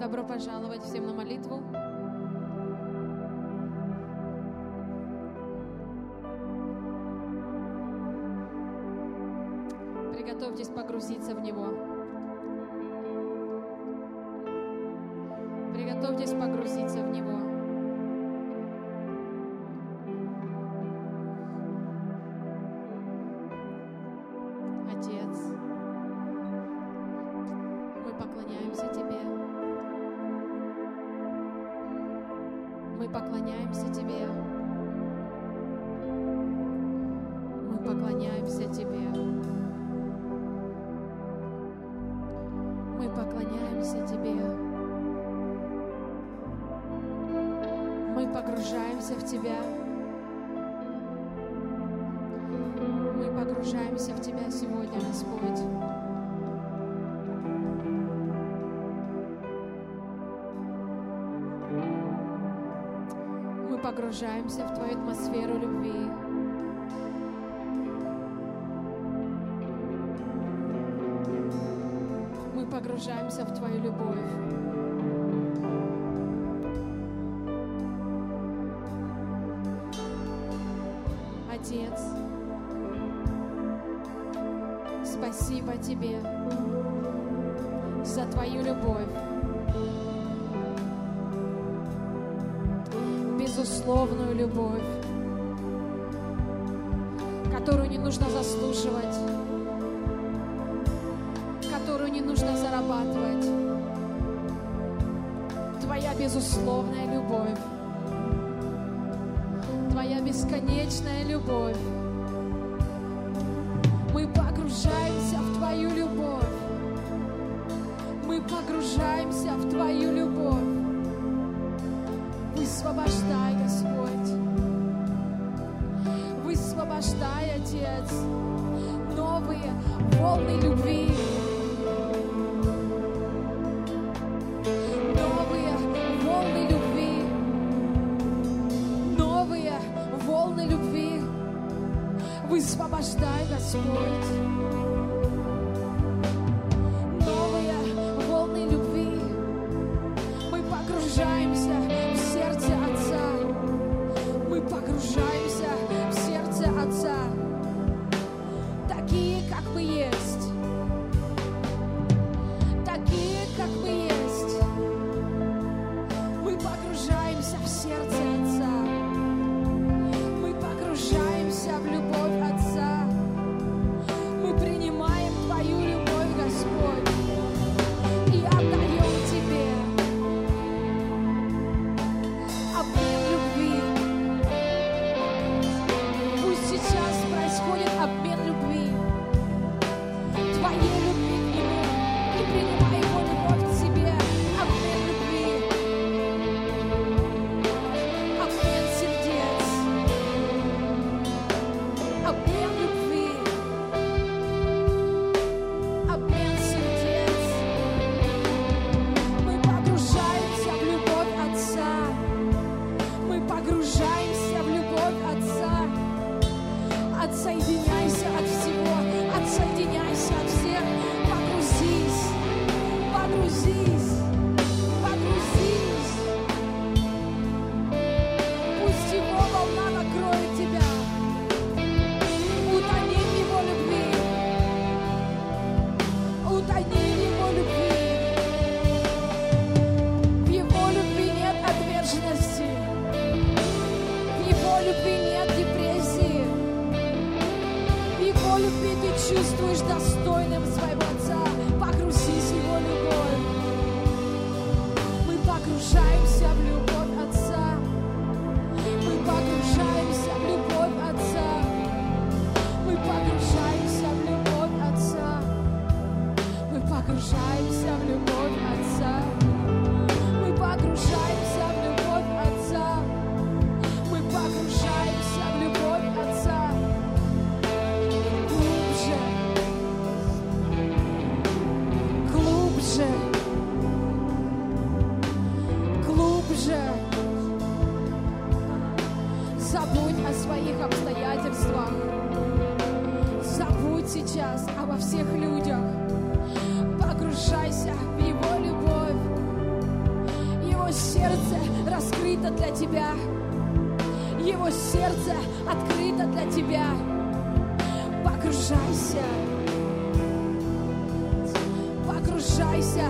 Добро пожаловать всем на молитву. Приготовьтесь погрузиться в Него. Приготовьтесь погрузиться в Него. Отец, мы поклоняемся Тебе. Мы поклоняемся Тебе. Мы поклоняемся Тебе. Мы поклоняемся Тебе. Мы погружаемся в Тебя. Мы погружаемся в Тебя сегодня, Господь. Мы погружаемся в Твою атмосферу любви. Мы погружаемся в Твою любовь. Отец, спасибо Тебе за Твою любовь, безусловную любовь, которую не нужно заслуживать, которую не нужно зарабатывать. Твоя безусловная любовь, Твоя бесконечная любовь. Мы погружаемся в Твою любовь. Мы погружаемся в Твою любовь. Высвобождай, Господь. Высвобождай, Отец, новые волны любви. Новые волны любви. Новые волны любви. Высвобождай, Господь. Новые волны любви. Мы погружаемся в сердце Отца. Мы погружаемся в сердце Отца. Такие, как мы есть. Такие, как мы есть. Мы погружаемся в сердце Отца. Мы погружаемся в любовь Отца. Мы принимаем Твою любовь, Господь, и отдаем Тебе обмен любви. Пусть сейчас происходит обмен любви, Твоей любви к Нему, и принимай Его любовь к Тебе. Обмен любви, обмен сердец, обмен любви, обмен сердец. Мы погружаемся в любовь Отца. Мы погружаемся в любовь Отца. Отсоединяйся от всего, отсоединяйся от всех. Погрузись, погрузись, погрузись. Пусть Его волна накроет тебя. Утони в Его любви. Утони в Его любви. В Его любви нет отверженности. В Его любви нет депрессии. В Его любви ты чувствуешь достойным своего Отца. Погрузись в Его любовь. Мы погружаемся в любовь Отца. Мы погружаемся в любовь Отца. Мы погружаемся в любовь Отца. Мы погружаемся в любовь Отца. Мы погружаемся в любовь Отца. Мы погружаемся в любовь Отца. Глубже. Глубже. Глубже. Забудь о своих обстоятельствах. Забудь сейчас обо всех людях. Погружайся в Его любовь. Его сердце раскрыто для тебя. Его сердце открыто для тебя. Погружайся. Погружайся.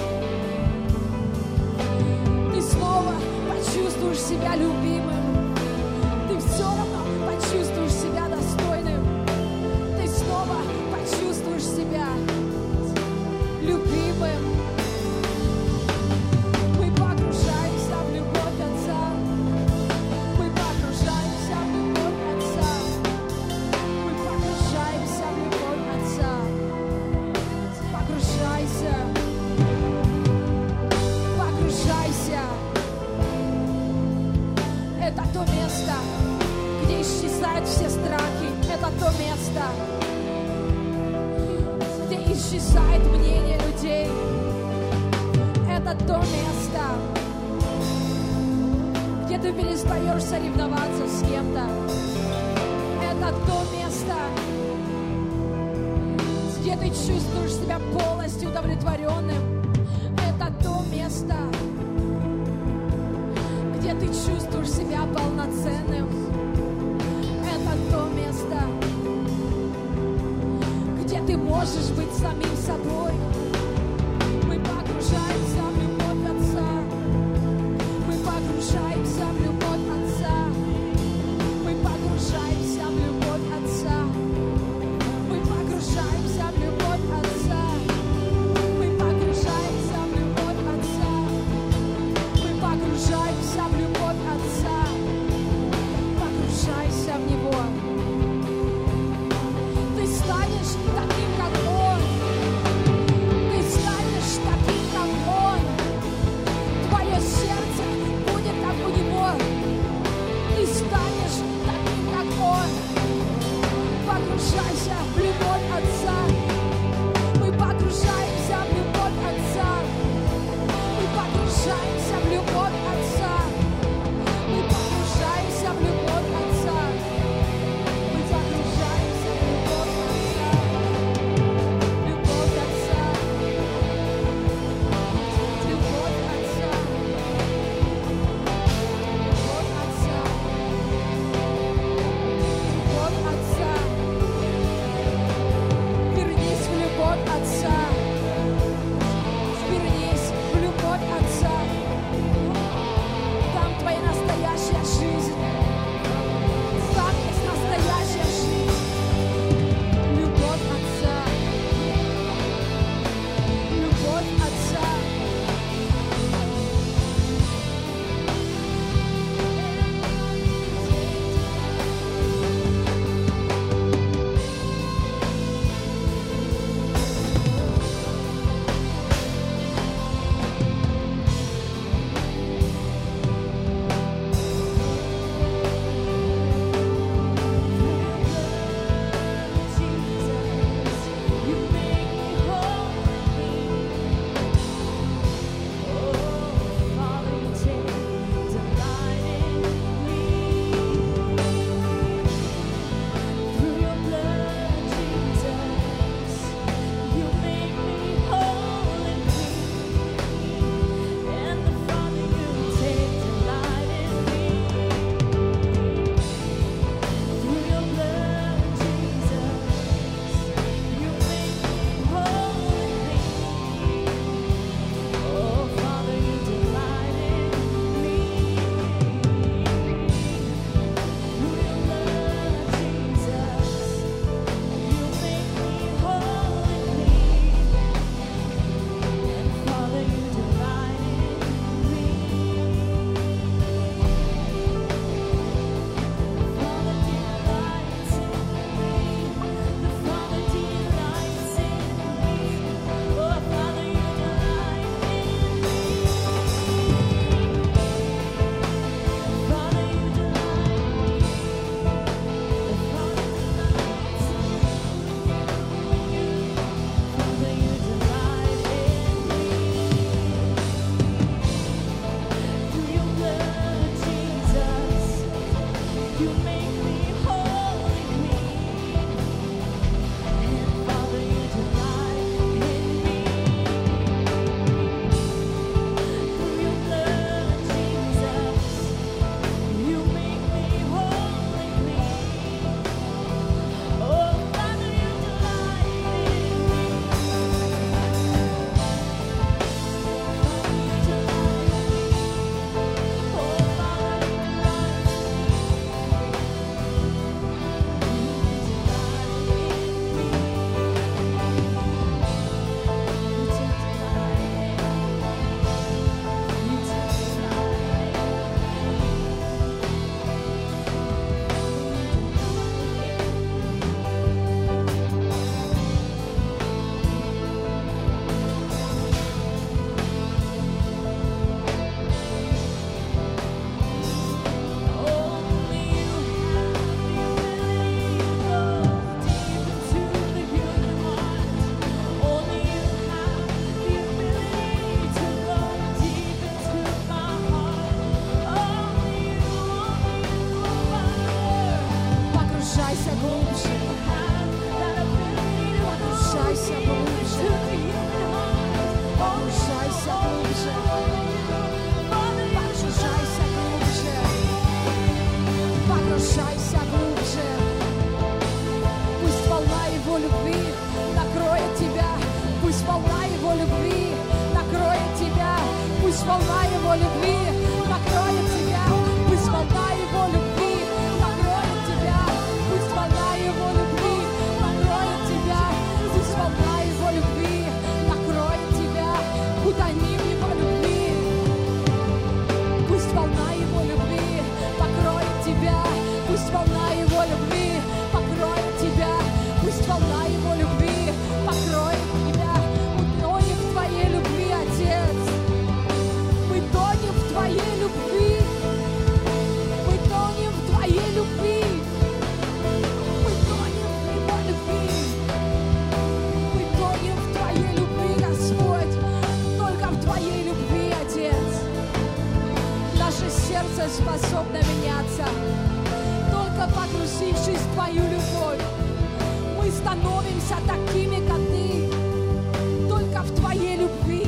Ты снова почувствуешь себя любимым. Ты все равно почувствуешь себя достойным. Ты снова почувствуешь себя любимым. Мы погружаемся в любовь Отца. Мы погружаемся в любовь Отца. Мы погружаемся в любовь Отца. Погружайся. Погружайся. Это то место, где исчезают все страхи. Это то место, где исчезает мнение людей. Это то место, где ты перестаешь соревноваться с кем-то. Это то место, где ты чувствуешь себя полностью удовлетворенным. Это то место, где ты чувствуешь себя полноценным. Это то место, где ты можешь быть самим собой. Мы погружаемся в любовь Отца. Мы погружаемся в любовь Отца. Мы погружаемся в любовь Отца. Мы погружаемся в любовь Отца. Мы погружаемся в любовь Отца. Мы погружаемся в любовь Отца. Погружайся в Него. Ты станешь таким, как Он. Ты станешь таким, как Он. Твое сердце будет, как у Него. Его любви покроет тебя. Пусть волна Его любви покроет тебя. Пусть волна Его любви покроет тебя. Пусть волна Его любви покроет тебя. Утони в Его любви. Пусть волна Его любви покроет тебя. Пусть волна Его любви покроет тебя. Пусть волна Его любви покроет тебя. Утонем в Твоей любви, Отец. Мы тонем в Твоей любви. Мы тонем в Твоей любви. Мы тонем в Его любви. Мы тонем в Твоей любви, Господь. Только в Твоей любви, Отец. Наше сердце способно меняться. Только погрузившись в Твою любовь, мы становимся такими, как Ты. Только в Твоей любви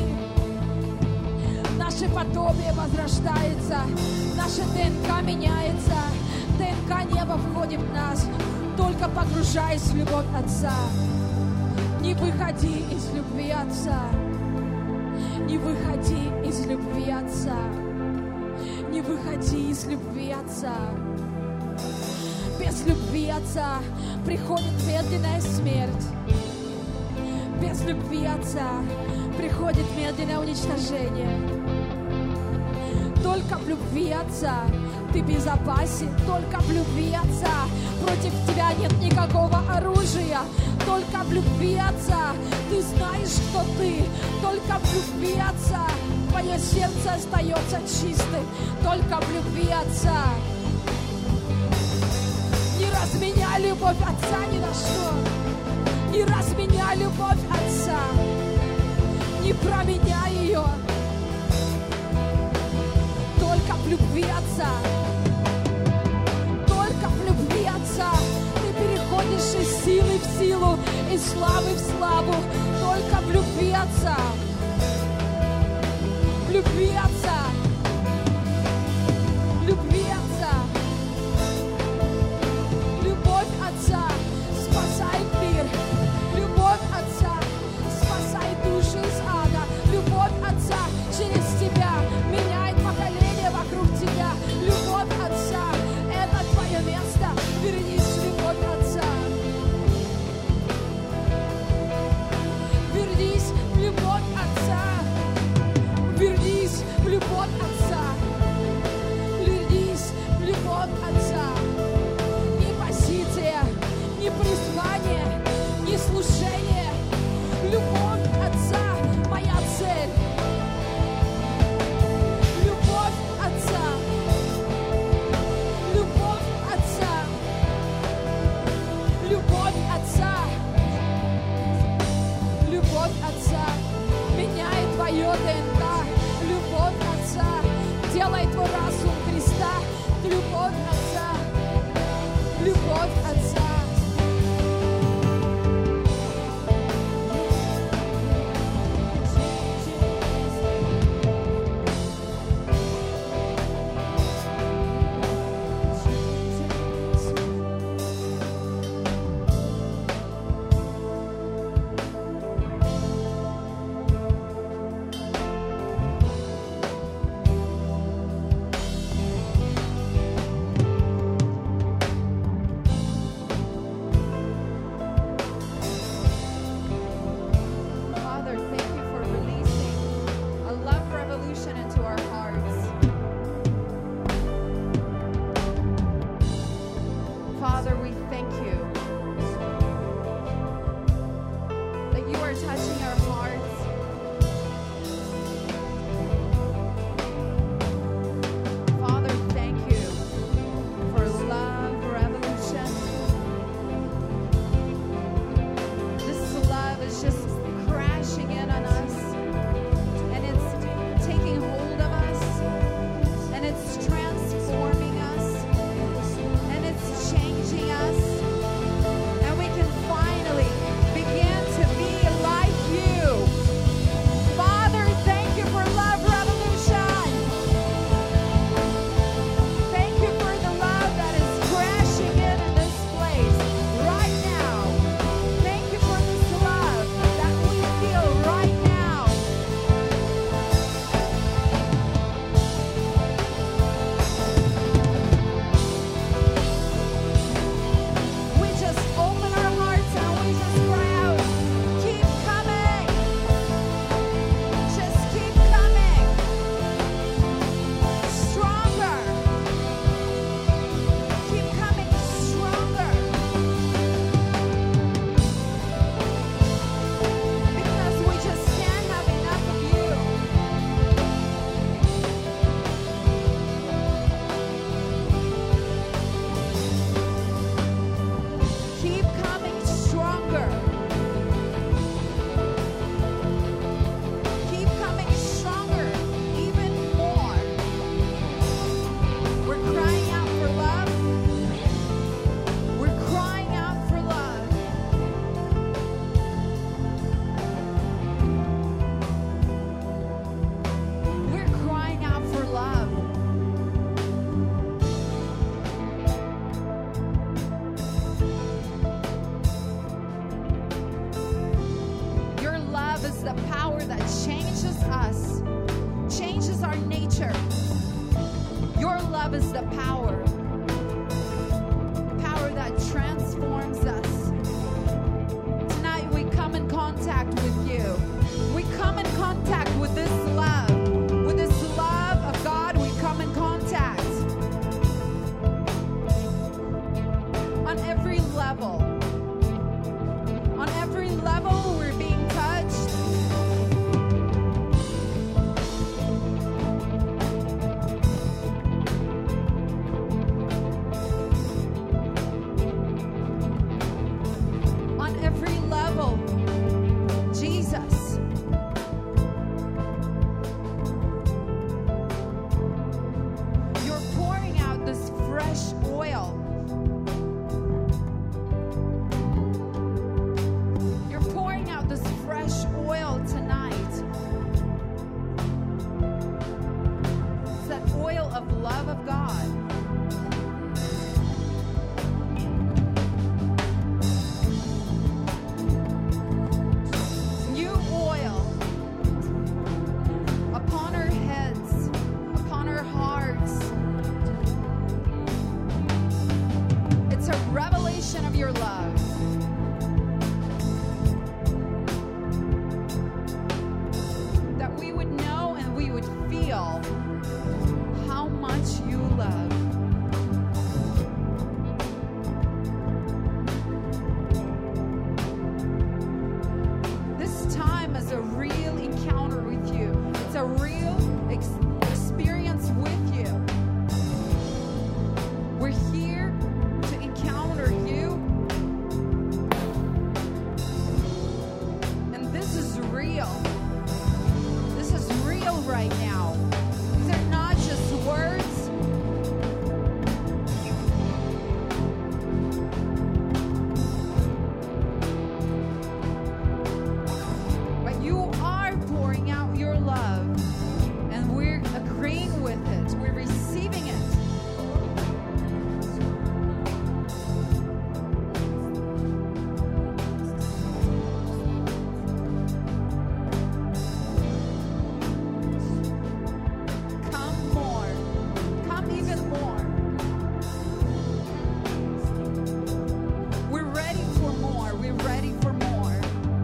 наше подобие возрождается, наша ДНК меняется, ДНК неба входит в нас, только погружаясь в любовь Отца. Не выходи из любви Отца, не выходи из любви Отца, не выходи из любви Отца. Без любви Отца приходит медленная смерть. Без любви Отца приходит медленное уничтожение. Только в любви Отца ты безопасен. Только в любви Отца против тебя нет никакого оружия. Только в любви Отца ты знаешь, кто ты. Только в любви Отца твое сердце остается чистым. Только в любви Отца. Не разменяй любовь Отца ни на что. Не разменяй любовь Отца. Не променяй ее. Только в любви Отца. Только в любви Отца ты переходишь из силы в силу, из славы в славу. Только в любви Отца. В любви Отца. В любви Отца. Любовь Отца спасает мир. Любовь Отца спасает души из ада. Любовь Отца через тебя меняет поколение вокруг тебя. Любовь Отца — это твое место. Вернись в любовь Отца. Вернись в любовь Отца. Вернись в любовь love is the power that transforms us. Tonight we come in contact with you. We come in contact with this love. With this love of God, we come in contact. On every level. On every level, we're being touched. On every level, Jesus. You're pouring out this fresh oil. You're pouring out this fresh oil tonight. It's that oil of love of God. New oil upon our heads, upon our hearts. It's a revelation of your love. That we would know and we would feel how much you love. This time is a real encounter with you. It's a real experience with you. We're here to encounter you. And this is real. This is real right now. These are not just words. But you are pouring out your love, and we're agreeing with it. We're receiving it. Come more. Come even more. We're ready for more. We're ready for more.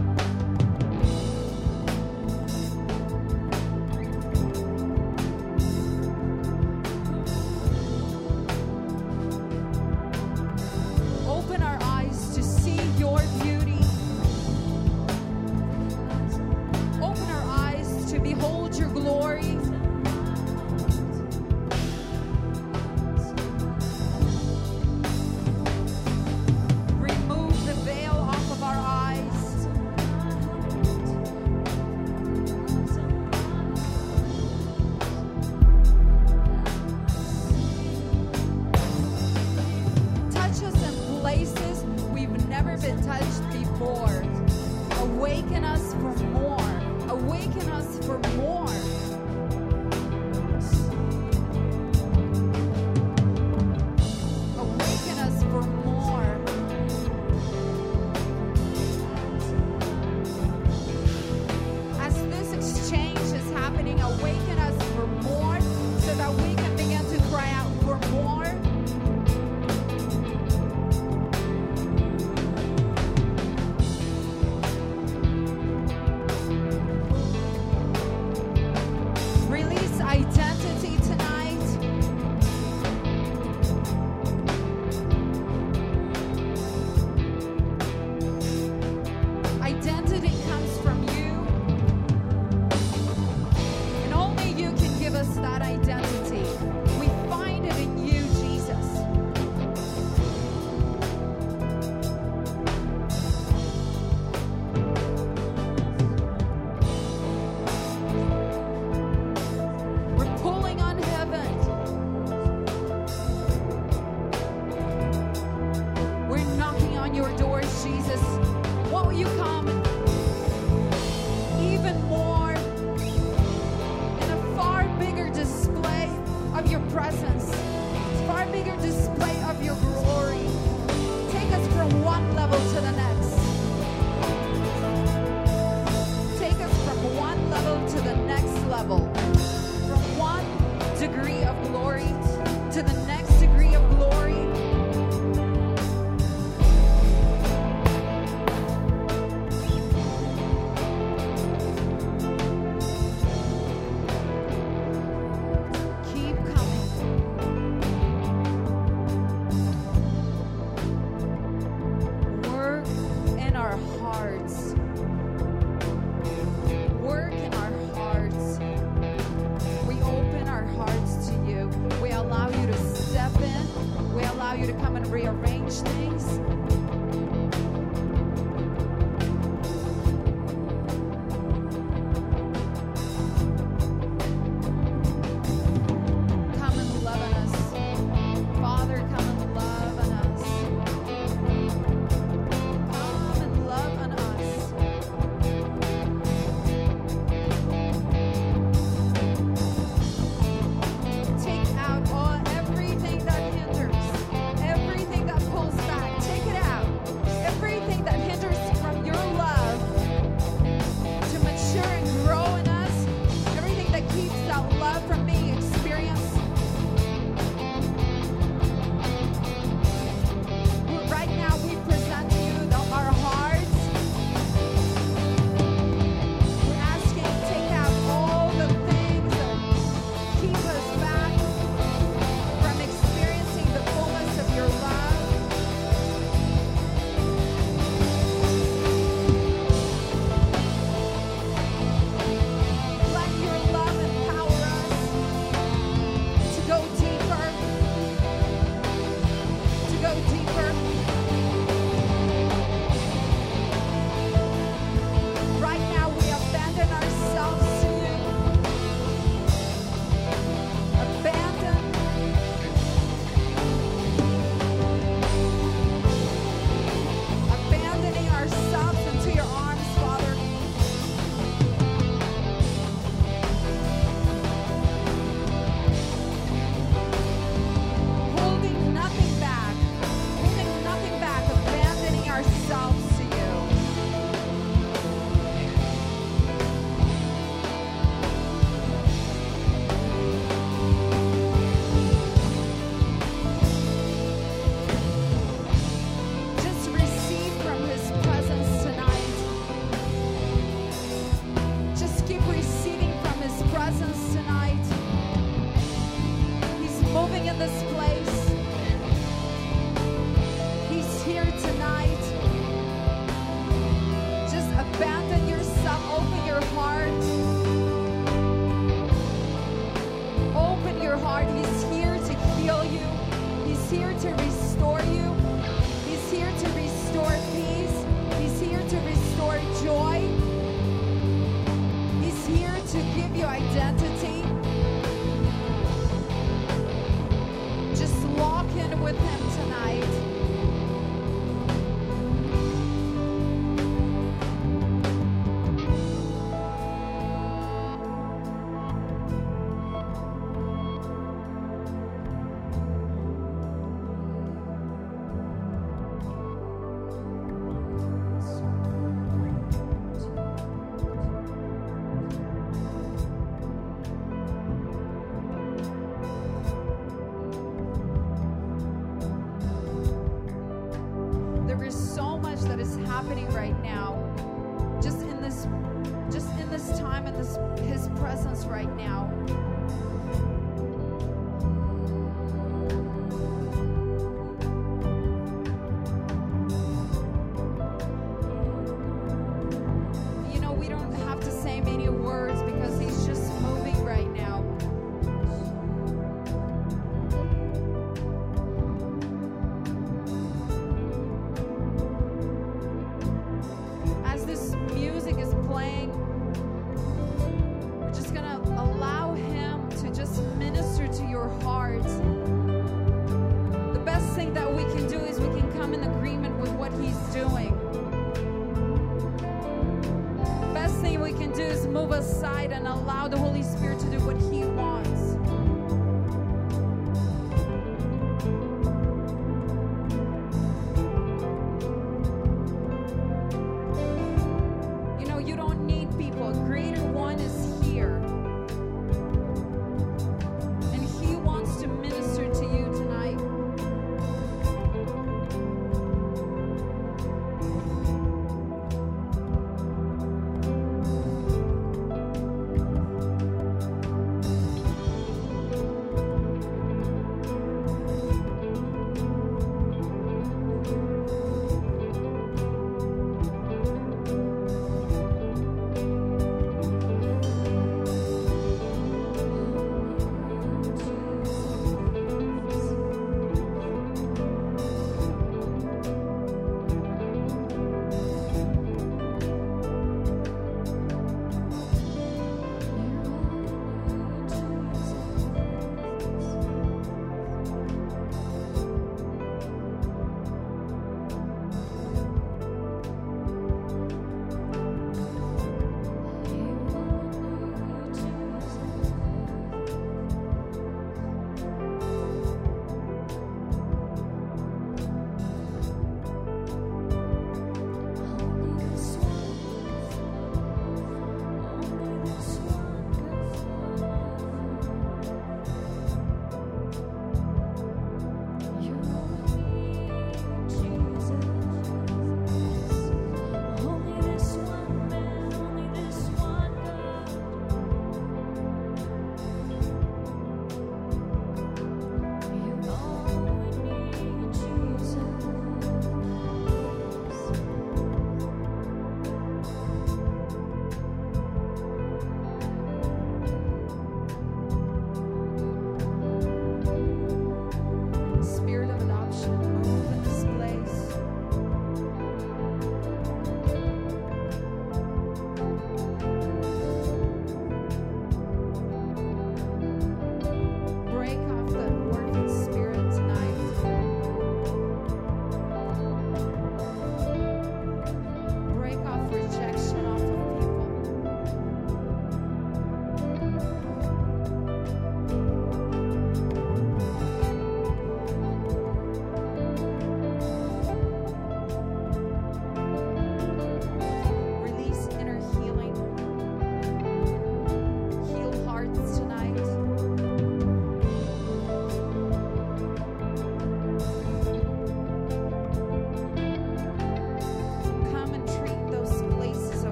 Open our eyes to see your beauty. Open our eyes to behold your glory. Remove the veil off of our eyes. Touch us in places we've never been touched before. Awaken us for more. Awaken us for more. Awaken us for more. As this exchange is happening, awaken us for more so that we can begin to cry out for more. Release identity tonight. Identity comes from you, and only you can give us that identity. We find it in you, Jesus. We're pulling on heaven. We're knocking on your doors, Jesus. Won't you come even more in a far bigger display of your presence, far bigger display of your glory. Take us from one level to the next. Take us from one level to the next level. From one degree of glory to you to come and rearrange things. Come and love on us. Father, come and love on us. Come and love on us. Take out everything that hinders, everything that pulls back. Take it out. Everything that hinders from your love to mature and grow in us. Everything that keeps that love from being experienced. Right now we present to you our hearts. We're asking, take out all the things that keep us back from experiencing the fullness of your love. Let your love empower us to go deeper, to go deeper. Right now we abandon ourselves to you. Abandoning ourselves into your arms, Father. Holding nothing back, abandoning ourselves to you. Just receive from his presence tonight. Just keep receiving from his presence tonight. He's moving in this place. He's here tonight. Just abandon yourself. Open your heart. Open your heart. He's here to heal you. He's here to restore you. He's here to restore peace. He's here to restore joy. He's here to give you identity. Just lock in with him tonight. There is so much that is happening right now. Just in this time, in his presence right now. You know, we don't have to say many words because he's just moving right now. As this music is playing, we're just gonna allow him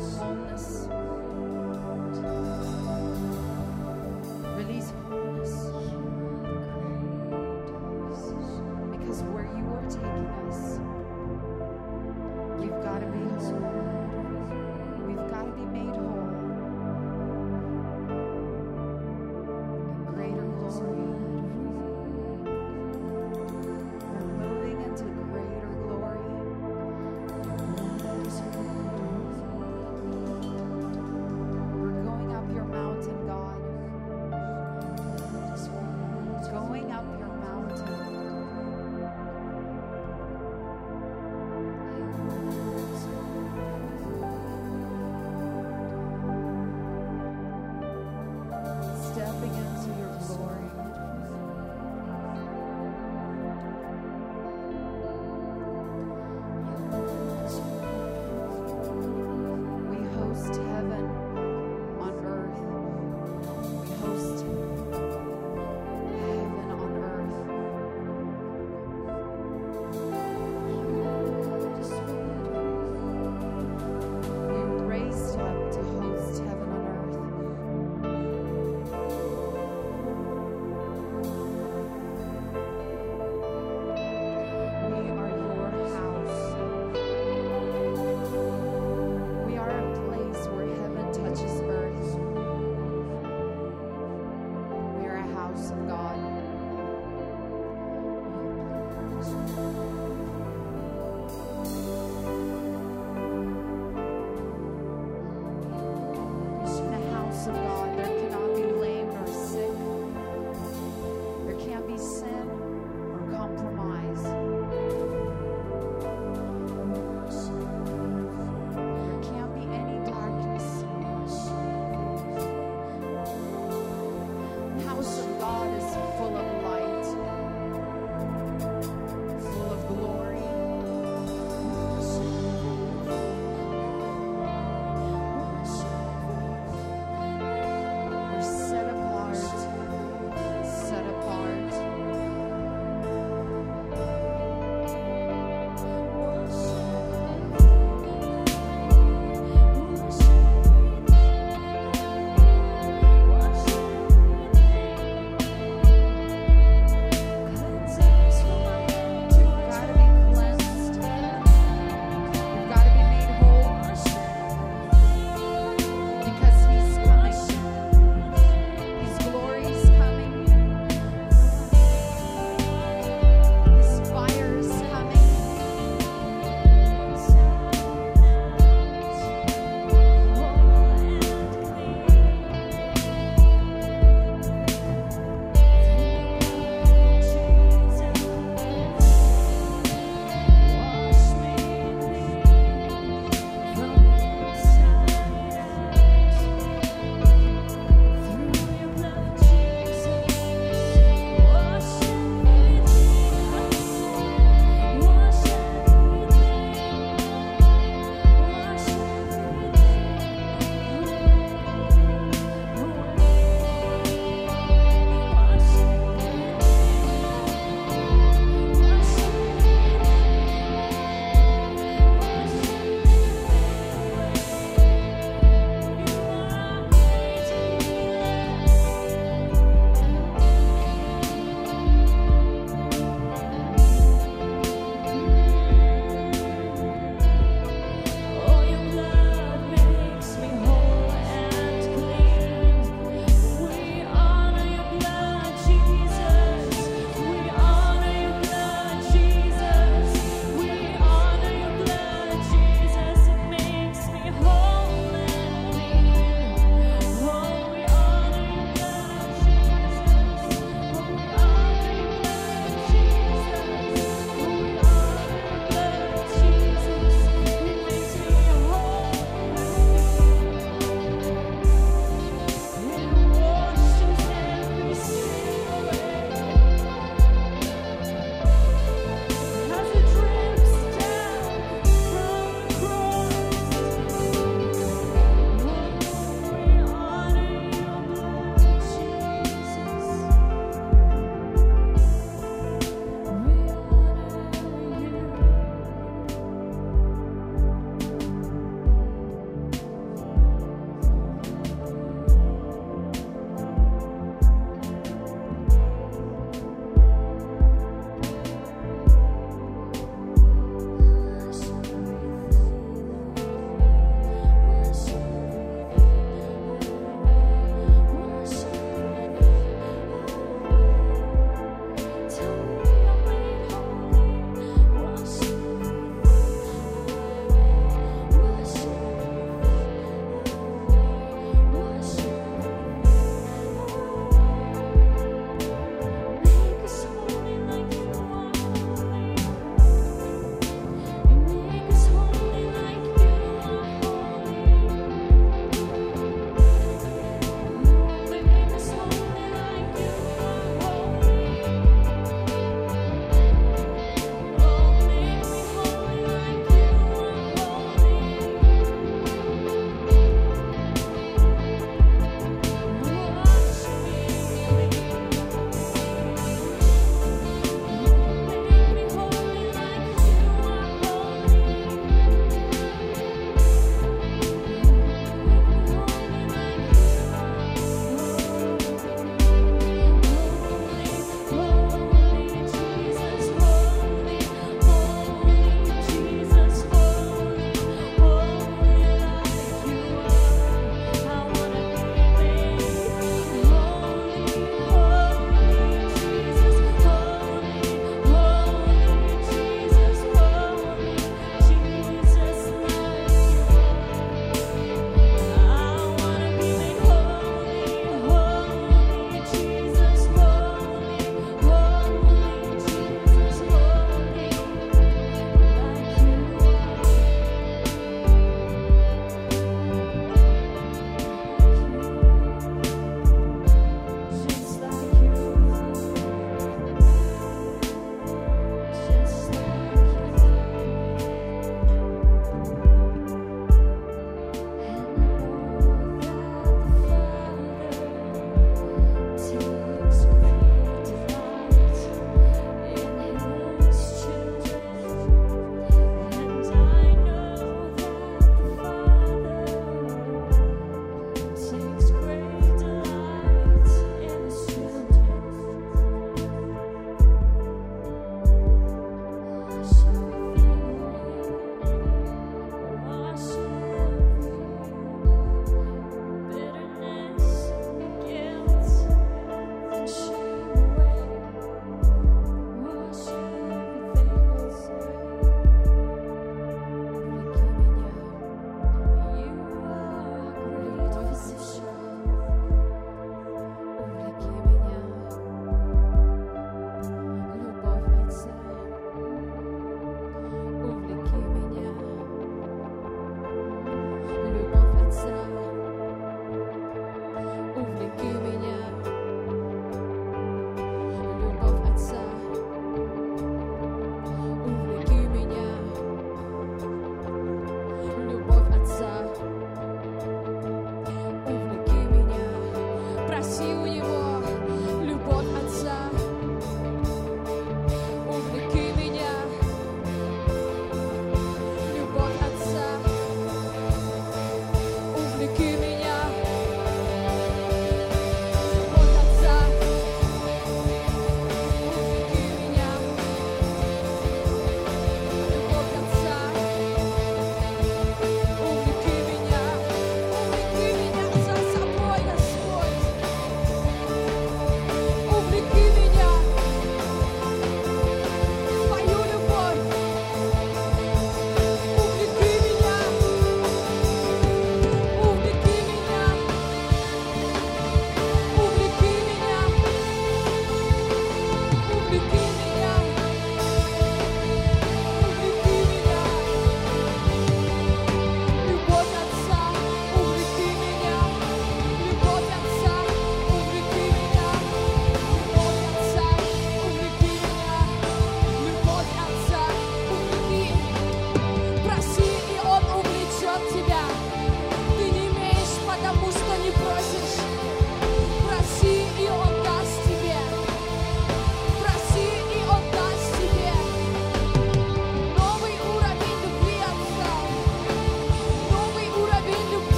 wholeness. Release wholeness. Because where you are taking us, you've got to be whole. We've got to be made whole. In greater glory. We're moving into greater glory.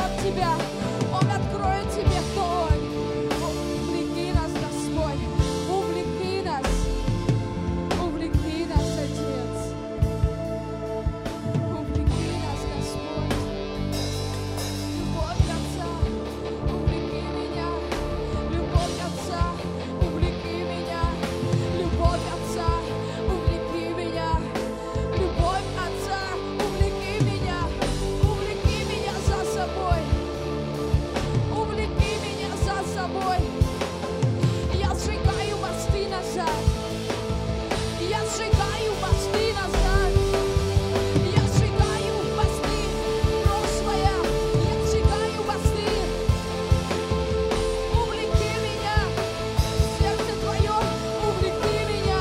возьмет тебя, Он откроет тебе, кто Он. Увлеки нас, Господь, увлеки нас, Отец. Увлеки нас, Господь. Любовь Отца, увлеки меня. Любовь Отца, увлеки меня. Любовь Отца, увлеки меня. Любовь Отца, увлеки меня. Увлеки меня за собой. Увлеки меня за собой. Я сжигаю мосты назад. Я сжигаю мосты назад. Я сжигаю мосты прошлое. Я сжигаю мосты. Увлеки меня. Сердце Твое, увлеки меня.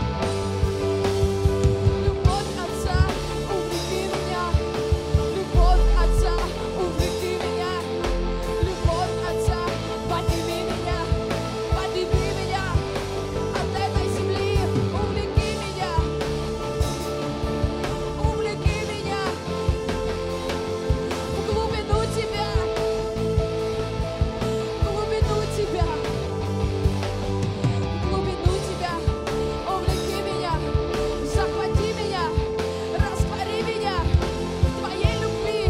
Любовь Отца, увлеки меня. Любовь Отца, увлеки меня. Любовь Отца, подними меня. Подними меня от этой земли. Увлеки меня. Увлеки меня в глубину Тебя. В глубину Тебя. В глубину Тебя. Увлеки меня. Захвати меня. Раствори меня в Твоей любви.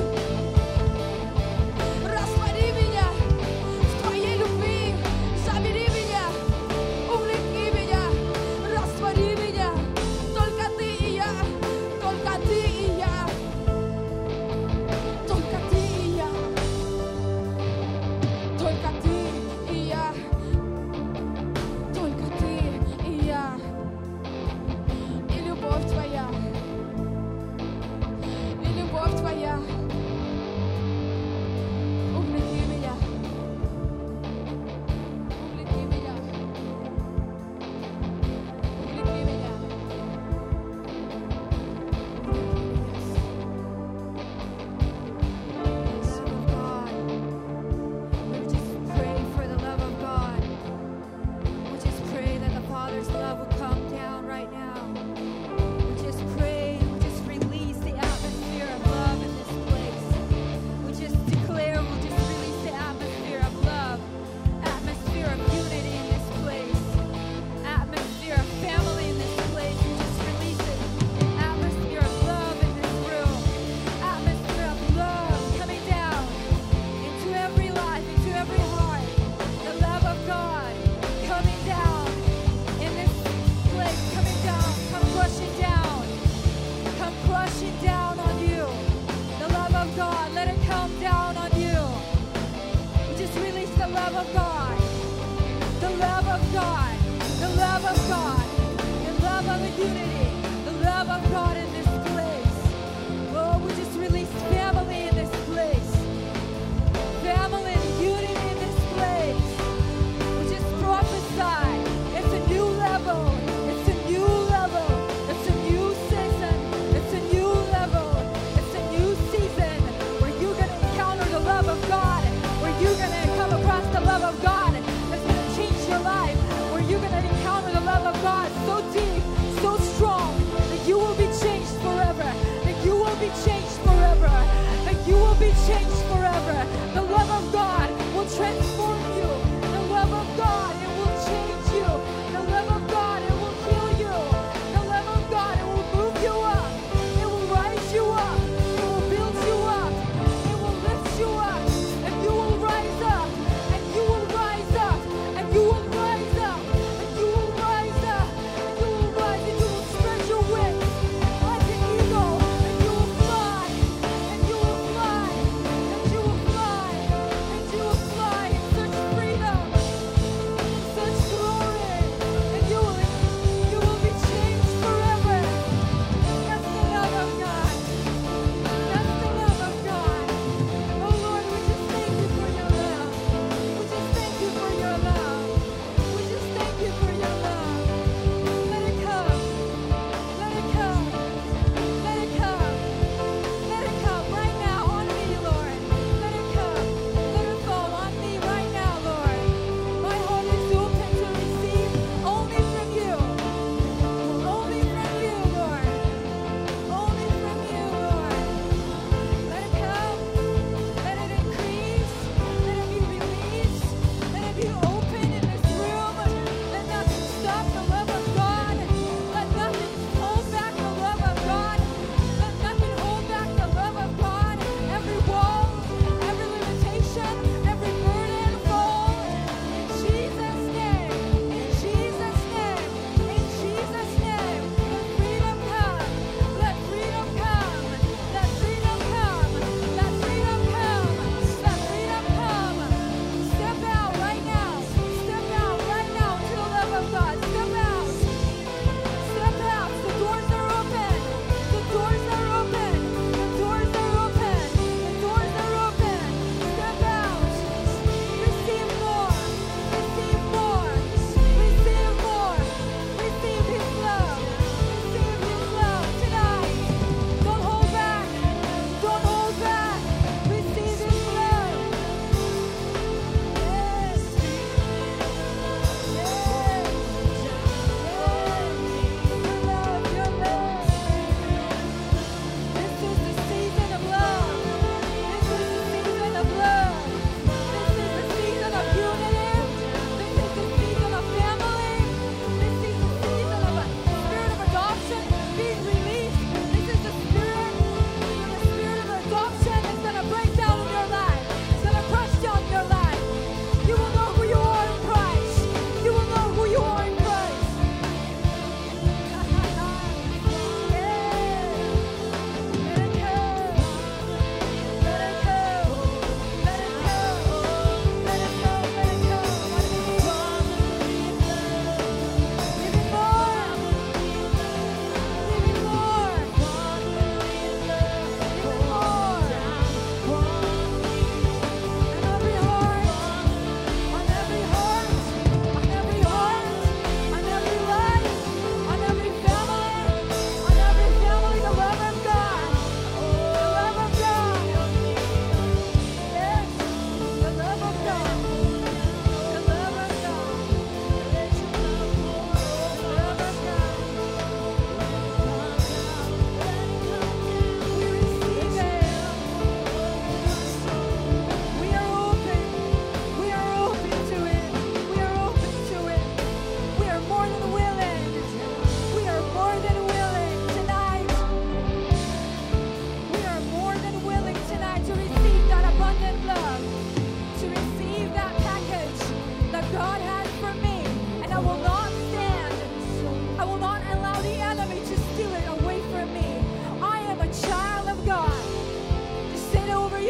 Раствори меня в Твоей любви. Забери меня. Увлеки меня. Раствори меня. Только Ты и я. Только Ты и я. Только Ты и я. Только Ты и я. Только Ты и я. И любовь Твоя. И любовь Твоя. Увлеки меня. Увлеки меня. Увлеки меня. Yes, Son of God. We just pray for the love of God. We just pray that the Father's love will come down right now. We just pray, we just release the atmosphere of love in this place. We just declare, we'll just release the atmosphere of love, atmosphere of unity in this place, atmosphere of family in this place. We just release it. Atmosphere of love in this room. Atmosphere of love coming down into every life, into every heart. The love of God coming down in this place, coming down, come crushing down. Come crushing down on you. The love of God, let it come down on you. We just release the love of God. The love of God. The love of God. The love of the unity. The love of God in this place. Oh, we just release family in this place. Family and unity in this place. We just prophesy. It's a new level. It's a new level. It's a new season. It's a new level. It's a new season where you're going to encounter the love of God. Where you're going to come across the love of God. That's going to change your life. Where you're going to encounter the love of God so deep, so strong.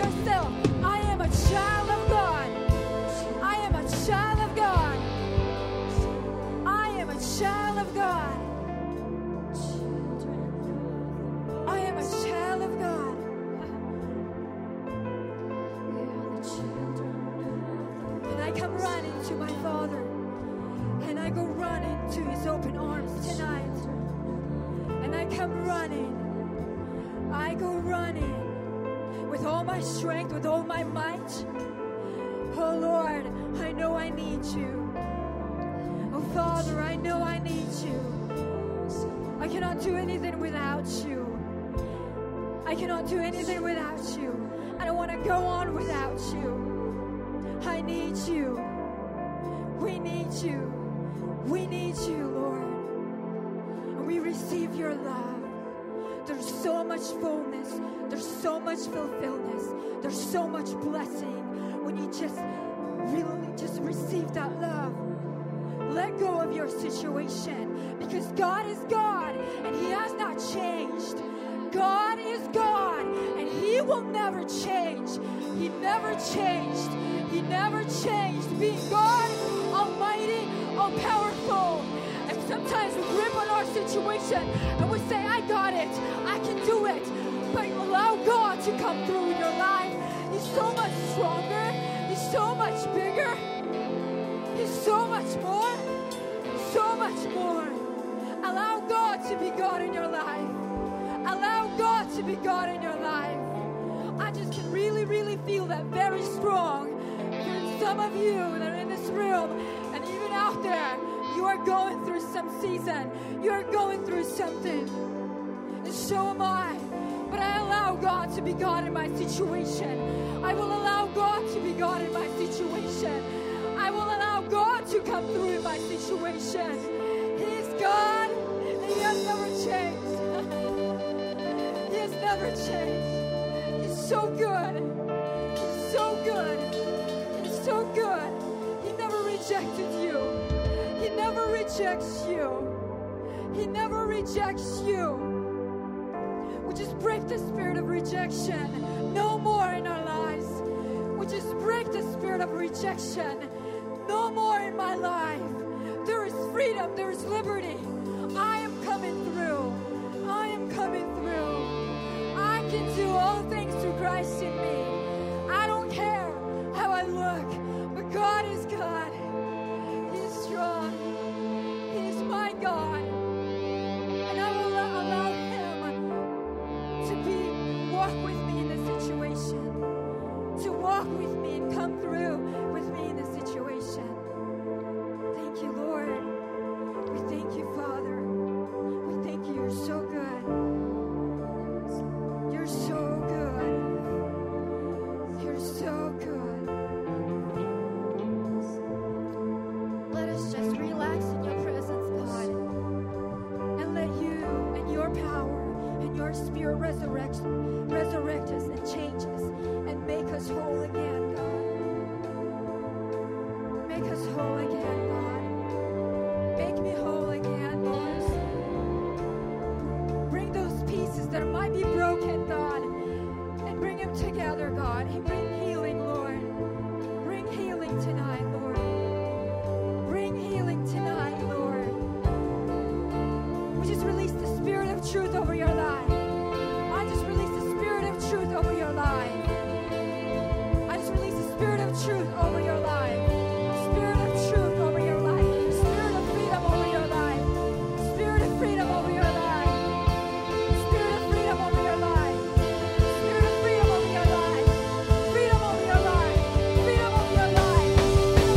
yourself, I am a child of God. I am a child of God. I am a child of God. I am a child of God. And I come running to my Father. And I go running to His open arms tonight. And I come running. I go running with all my strength, with all my might. Oh Lord, I know I need you. Oh Father, I know I need you. I cannot do anything without you. I cannot do anything without you. I don't want to go on without you. I need you. We need you. We need you, Lord. And we receive your love. There's so much fullness. There's so much fulfillment. There's so much blessing when you just really just receive that love. Let go of your situation because God is God and He has not changed. God is God and He will never change. He never changed. He never changed. Being God, Almighty, all powerful. And sometimes we grip on our situation and we say, I got it. I can do it. But allow God to come through in your life. He's so much stronger. He's so much bigger. He's so much more. So much more. Allow God to be God in your life. Allow God to be God in your life. I just can really, really feel that very strong. For some of you that are in this room and even out there, you are going through some season. You are going through something. And so am I. But I allow God to be God in my situation. I will allow God to be God in my situation. I will allow God to come through in my situation. He is God and He has never changed. He has never changed. He's so good. He's so good. He's so good. He never rejected you. He never rejects you. He never rejects you. We just break the spirit of rejection. No more in our lives. We just break the spirit of rejection. No more in my life. There is freedom. There is liberty. I am coming through. I am coming through. I can do all things through Christ in me. I don't care how I look, but God is God. He is strong. He is my God. And I will allow Him to walk with me in this situation. To walk with me and come through with me in this situation. Thank you, Lord. We thank you, Father. We thank you. You're so good. You're so good. You're so good. Let us just relax in your presence, God. And let you and your power and your spirit resurrect us and change us and make us whole again, God. Make us whole again, God. Make me whole again, Lord. Bring those pieces that might be broken, God, and bring them together, God. And bring healing, Lord. Bring healing tonight, Lord. Bring healing tonight, Lord. We just release the spirit of truth over your life. I just release the spirit of truth over your life. I just release the spirit of truth over your life. Spirit of truth over your life. Spirit of freedom over your life. Spirit of freedom over your life. Spirit of freedom over your life. Spirit of freedom over your life. Freedom over your life. Freedom over your life.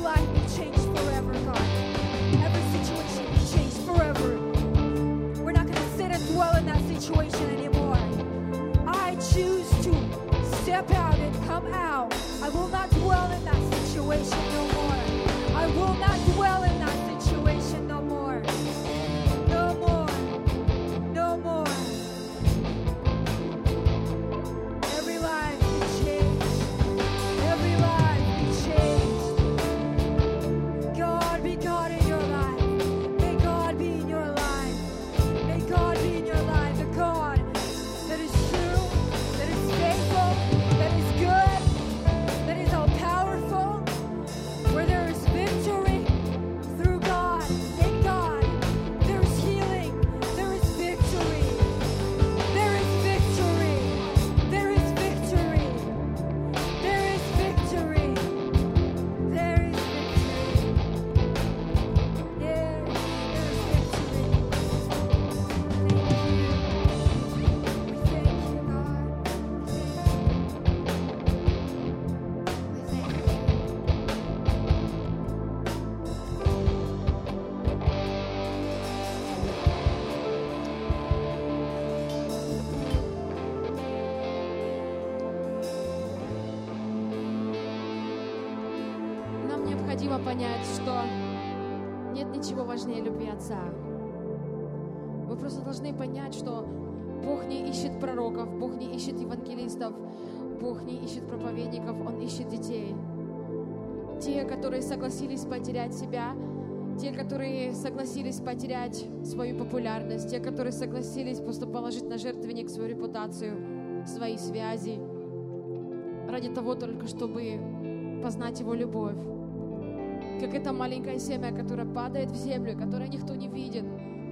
life be changed forever, God. Every situation be changed forever. We're not going to sit and dwell in that situation anymore. I choose to step out and come out. I will not dwell in that situation no more. I will not dwell in that situation no more. No more. No more. Every life be changed. Every life be changed. God be God in your life. May God be in your life. May God be in your life. The God that is true, that is faithful, that is good, that is all powerful, where there is victory through God. In God, there is healing, there is victory. There is victory. There is victory. There is victory. There is victory. Yes, there is victory. Thank you. We thank you, God. We thank you. Нам необходимо понять, что нет ничего важнее любви Отца. Вы просто должны понять, что Бог не ищет пророков, Бог не ищет евангелистов, Бог не ищет проповедников, Он ищет детей. Те, которые согласились потерять себя, те, которые согласились потерять свою популярность, те, которые согласились просто положить на жертвенник свою репутацию, свои связи, ради того только, чтобы познать Его любовь. Как это маленькое семя, которое падает в землю, которое никто не видит.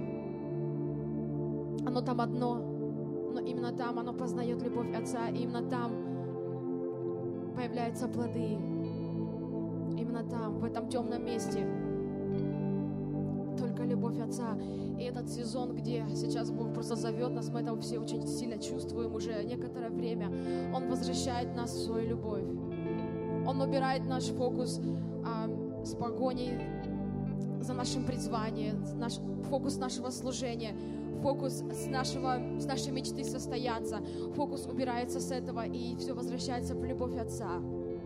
Оно там одно, но именно там оно познает любовь Отца, и именно там появляются плоды. Именно там, в этом темном месте, только любовь Отца. И этот сезон, где сейчас Бог просто зовет нас, мы это все очень сильно чувствуем уже некоторое время, Он возвращает нас в свою любовь. Он убирает наш фокус с погоней за нашим призванием, фокус нашего служения, фокус с нашей мечты состояться. Фокус убирается с этого, и все возвращается в любовь Отца.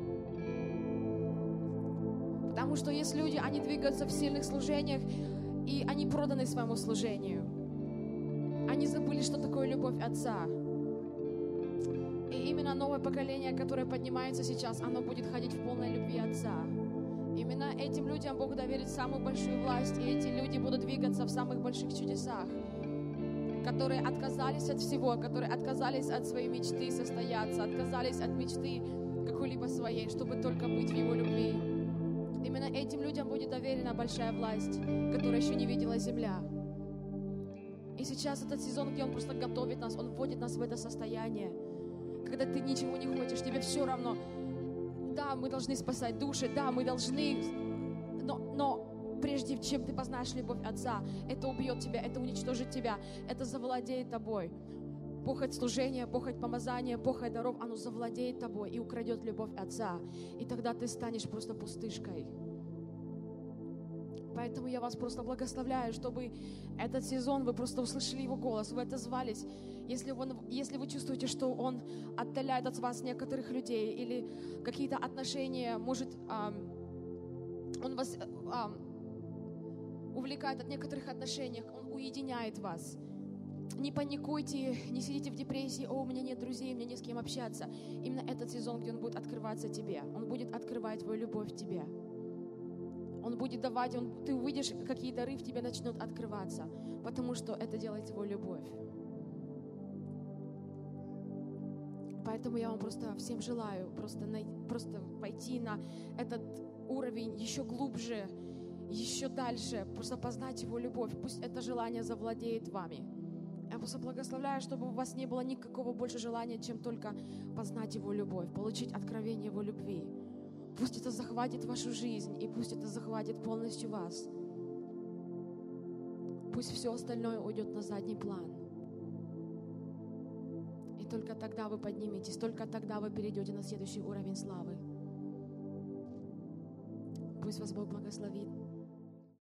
Потому что есть люди, они двигаются в сильных служениях, и они проданы своему служению. Они забыли, что такое любовь Отца. И именно новое поколение, которое поднимается сейчас, оно будет ходить в полной любви Отца. Именно этим людям Бог доверит самую большую власть, и эти люди будут двигаться в самых больших чудесах, которые отказались от всего, которые отказались от своей мечты состояться, отказались от мечты какой-либо своей, чтобы только быть в Его любви. Именно этим людям будет доверена большая власть, которую еще не видела земля. И сейчас этот сезон, где Он просто готовит нас, Он вводит нас в это состояние, когда ты ничего не хочешь, тебе все равно. Да, мы должны спасать души, да, мы должны, но прежде чем ты познаешь любовь Отца, это убьет тебя, это уничтожит тебя, это завладеет тобой. Похоть служения, похоть помазания, похоть даров, оно завладеет тобой и украдет любовь Отца. И тогда ты станешь просто пустышкой. Поэтому я вас просто благословляю, чтобы этот сезон вы просто услышали Его голос, вы отозвались. Если вы чувствуете, что Он отдаляет от вас некоторых людей или какие-то отношения, может, Он вас увлекает от некоторых отношений, Он уединяет вас. Не паникуйте, не сидите в депрессии, у меня нет друзей, мне не с кем общаться. Именно этот сезон, где Он будет открываться тебе, Он будет открывать Твою любовь в тебе. Он будет давать, ты увидишь, какие дары в тебе начнут открываться, потому что это делает Его любовь. Поэтому я вам просто всем желаю просто пойти на этот уровень еще глубже, еще дальше, просто познать Его любовь. Пусть это желание завладеет вами. Я просто благословляю, чтобы у вас не было никакого больше желания, чем только познать Его любовь, получить откровение Его любви. Пусть это захватит вашу жизнь, и пусть это захватит полностью вас. Пусть все остальное уйдет на задний план. И только тогда вы подниметесь, только тогда вы перейдете на следующий уровень славы. Пусть вас Бог благословит.